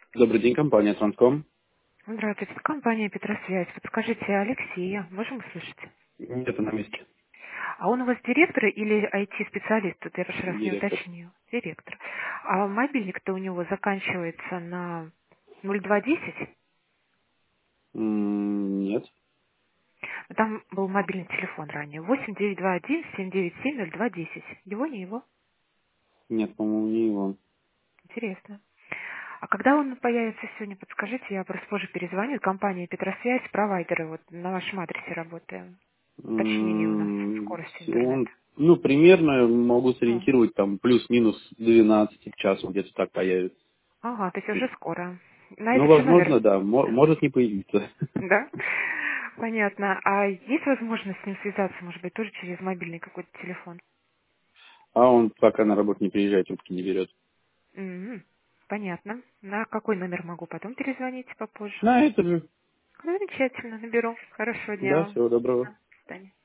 Добрый день, компания Транском. Здравствуйте, это компания Петросвязь. Подскажите, Алексея, можем услышать? Где-то на месте. А он у вас директор или IT-специалист? Тут я прошлый раз не Директор. уточнил. Директор. А мобильник-то у него заканчивается на 0210? Нет. Там был мобильный телефон ранее. 8921-797-0210. Его, не его? Нет, по-моему, не его. Интересно. А когда он появится сегодня, подскажите, я просто позже перезвоню. Компания Петросвязь, провайдеры, вот на вашем адресе работаем. Уточнение у нас скорости Он, интернета. примерно могу Ну. сориентировать там плюс-минус 12 к часу где-то так появится. Ага, то есть уже скоро. На Ну, этот же возможно, номер? да, Да. может не появиться. Да? Понятно. А есть возможность с ним связаться, может быть, тоже через мобильный какой-то телефон? А он пока на работу не приезжает, трубки не берет. М, Понятно. На какой номер могу потом перезвонить попозже? На это же. Ну, замечательно, наберу. Хорошего дня Да, вам. всего доброго. До свидания.